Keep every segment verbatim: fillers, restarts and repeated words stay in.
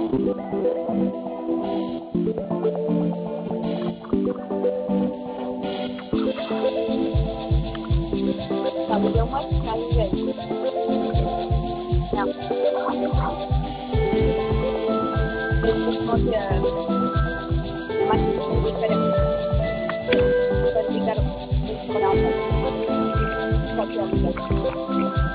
Sabe, deu uma caída aí. Não. Depois pode mais diferente. Pode ficar escorada. Pode ficar.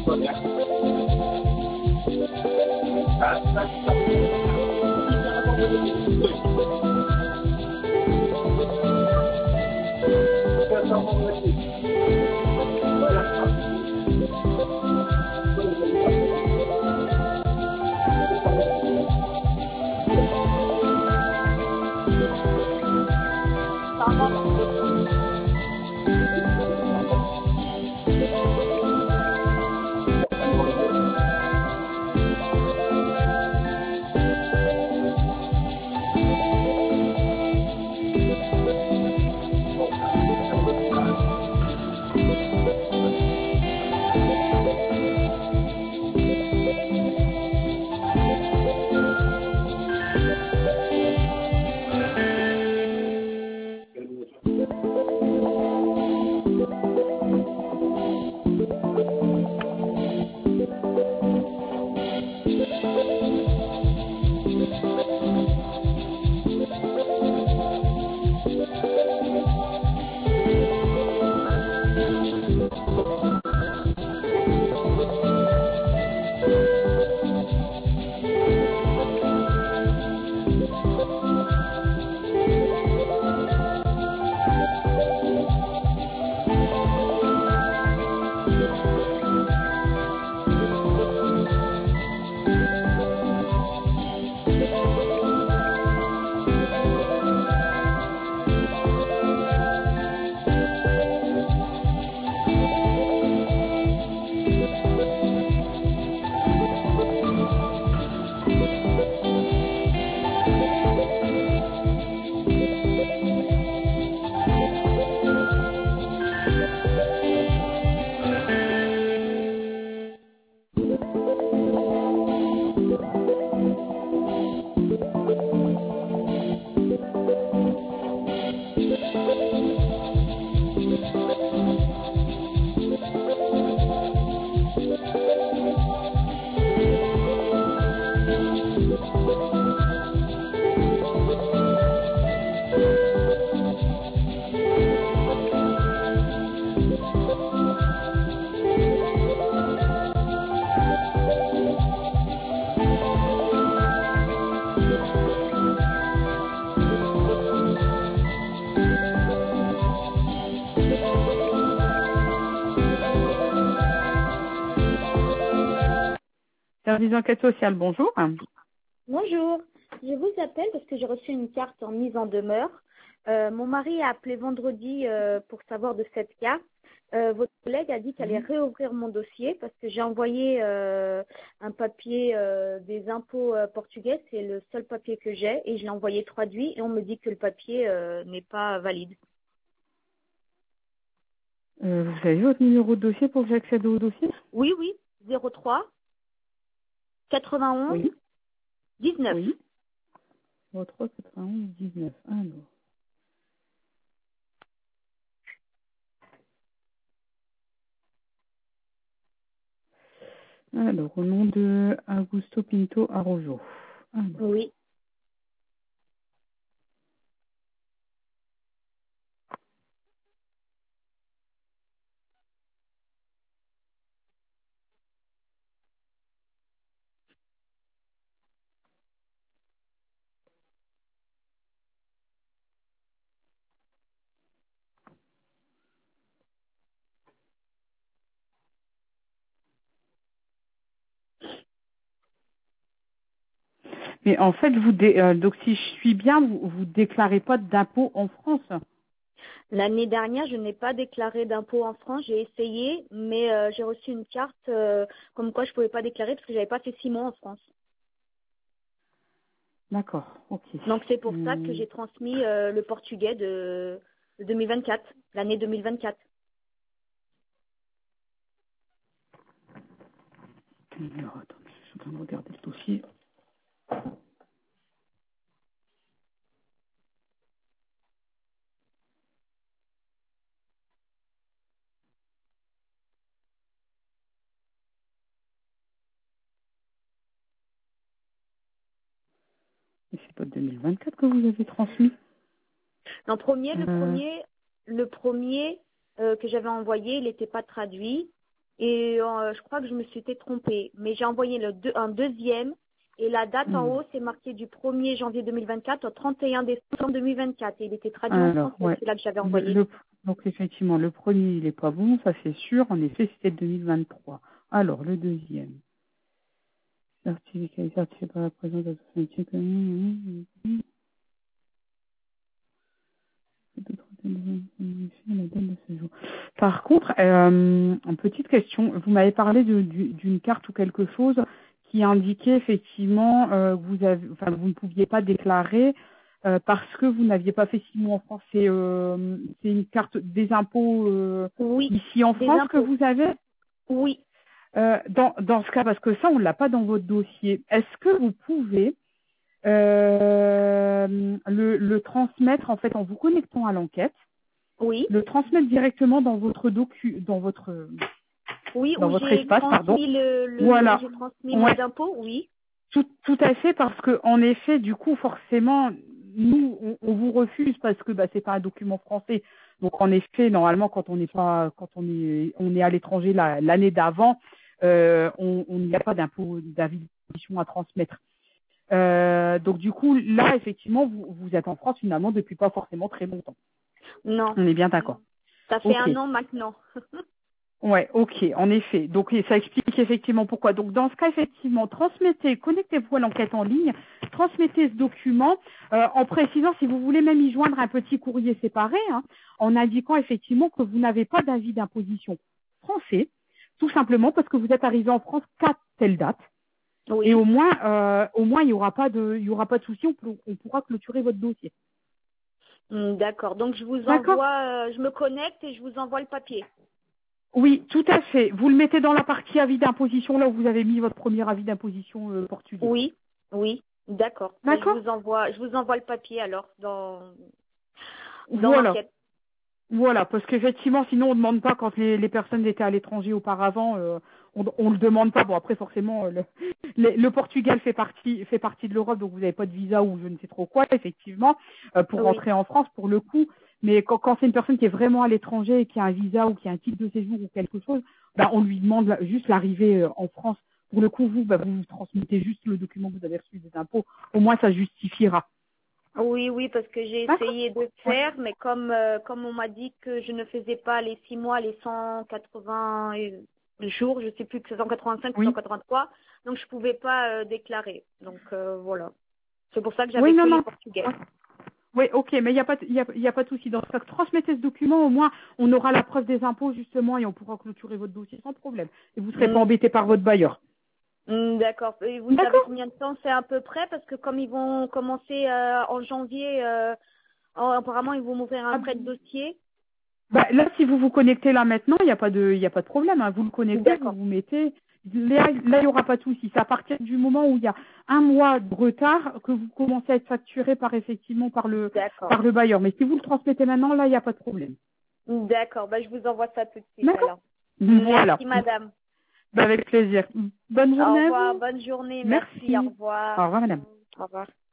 Service d'enquête sociale, bonjour. Bonjour, je vous appelle parce que j'ai reçu une carte en mise en demeure. Euh, mon mari a appelé vendredi euh, pour savoir de cette carte. Euh, votre collègue a dit qu'elle allait réouvrir mon dossier parce que j'ai envoyé euh, un papier euh, des impôts euh, portugais, c'est le seul papier que j'ai, et je l'ai envoyé traduit et on me dit que le papier euh, n'est pas valide. Euh, vous avez votre numéro de dossier pour que j'accède au dossier? Oui, oui, zéro trois quatre-vingt-onze Oui. dix-neuf. Oui. zéro trois quatre-vingt-onze dix-neuf. Alors. Alors, au nom de Augusto Pinto Arrojo. Alors. Oui. Mais en fait, vous dé- euh, donc si je suis bien, vous vous déclarez pas d'impôt en France? L'année dernière, je n'ai pas déclaré d'impôt en France. J'ai essayé, mais euh, j'ai reçu une carte euh, comme quoi je ne pouvais pas déclarer parce que j'avais pas fait six mois en France. D'accord, ok. Donc c'est pour ça que Hum, j'ai transmis euh, le portugais de, de deux mille vingt-quatre, l'année deux mille vingt-quatre. alors, attendez, je suis en train de regarder le dossier. Mais c'est pas deux mille vingt-quatre que vous avez transmis? En premier, le Euh, premier, le premier euh, que j'avais envoyé, il n'était pas traduit. et euh, je crois que je me suis été trompée. Mais j'ai envoyé le deux, un deuxième et la date en Hmm. haut, c'est marqué du premier janvier deux mille vingt-quatre au trente et un décembre deux mille vingt-quatre. Et il était traduit en Alors, français, ouais. celui-là que j'avais Le, envoyé. le- donc effectivement, le premier, il est pas bon, ça c'est sûr. En effet, c'était deux mille vingt-trois. Alors, le deuxième. Certificat certifié par la présence de la date de ce jour. Par contre, euh, une petite question. Vous m'avez parlé de- du- d'une carte ou quelque chose qui indiquait effectivement euh, que vous avez, enfin, vous ne pouviez pas déclarer euh, parce que vous n'aviez pas fait six mois en France. C'est euh, c'est une carte des impôts euh, Oui, ici en des France que impôts. vous avez. Oui, Euh, dans, dans ce cas, parce que ça, on l'a pas dans votre dossier. Est-ce que vous pouvez euh, le, le transmettre en fait en vous connectant à l'enquête, oui, le transmettre directement dans votre docu, dans votre oui, dans où votre j'ai espace, pardon. transmis le, le où Voilà. j'ai transmis mes Ouais. impôts, oui. Tout, tout à fait, parce que en effet, du coup, forcément, nous, on, on vous refuse parce que bah, c'est pas un document français. Donc en effet, normalement, quand on n'est pas, quand on est, on est à l'étranger la- l'année d'avant, euh, on on n'y a pas d'impôt, d'avis d'imposition à transmettre. Euh, donc du coup, là, effectivement, vous, vous êtes en France finalement depuis pas forcément très longtemps. Non, On est bien d'accord. ça fait Ok. un an maintenant. Ouais, ok, en effet. Donc et ça explique effectivement pourquoi. Donc dans ce cas, effectivement, transmettez, connectez-vous à l'enquête en ligne, transmettez ce document, euh, en précisant si vous voulez même y joindre un petit courrier séparé, hein, en indiquant effectivement que vous n'avez pas d'avis d'imposition français, tout simplement parce que vous êtes arrivé en France qu'à telle date. Et Oui. au moins, euh, au moins, il y aura pas de, il y aura pas de souci, on, peut- on pourra clôturer votre dossier. Hmm, d'accord. Donc je vous D'accord? envoie, euh, je me connecte et je vous envoie le papier. Oui, tout à fait. Vous le mettez dans la partie avis d'imposition, là où vous avez mis votre premier avis d'imposition euh, portugais. Oui, oui, d'accord. Ben, je D'accord? vous envoie, je vous envoie le papier alors dans dans Voilà. l'enquête. Voilà, parce qu'effectivement, sinon on ne demande pas quand les, les personnes étaient à l'étranger auparavant, euh, on, on le demande pas. Bon après forcément, euh, le, le, le Portugal fait partie fait partie de l'Europe, donc vous n'avez pas de visa ou je ne sais trop quoi, effectivement, euh, pour Oui, rentrer en France pour le coup. Mais quand, quand c'est une personne qui est vraiment à l'étranger et qui a un visa ou qui a un titre de séjour ou quelque chose, bah, on lui demande la- juste l'arrivée euh, en France. Pour le coup, vous, bah, vous transmettez juste le document que vous avez reçu des impôts. Au moins, ça justifiera. oui, oui, parce que j'ai D'accord? essayé de Ouais. faire, mais comme euh, comme on m'a dit que je ne faisais pas les six mois, les cent quatre-vingts jours, je sais plus que c'est cent quatre-vingt-cinq ou Oui. cent quatre-vingt-trois, donc je pouvais pas euh, déclarer. Donc euh, voilà. C'est pour ça que Oui, j'avais non, que les non. portugais. Ouais. Oui, ok, mais il n'y a pas, il y a, il y a pas de souci. Dans ce cas, transmettez ce document, au moins, on aura la preuve des impôts, justement, et on pourra clôturer votre dossier sans problème. Et vous ne serez pas Hmm, embêté par votre bailleur. hmm, d'accord. Et vous savez D'accord. combien de temps c'est à peu près? Parce que comme ils vont commencer euh, en janvier, euh, oh, apparemment ils vont m'ouvrir un Ah, prêt de dossier. bah, là, si vous vous connectez là maintenant, il n'y a pas de, il y a pas de problème, hein. Vous le connectez, vous D'accord. vous mettez. Là, là, il n'y aura pas de souci. C'est à partir du moment où il y a un mois de retard que vous commencez à être facturé par effectivement par le, D'accord. par le bailleur. Mais si vous le transmettez maintenant, là, il n'y a pas de problème. D'accord. Bah, je vous envoie ça tout de suite D'accord. alors. Voilà. Merci madame. Bah, avec plaisir. Bonne Au journée à revoir. vous. Bonne journée. Merci. Au Merci. revoir. Au revoir, madame. Au revoir.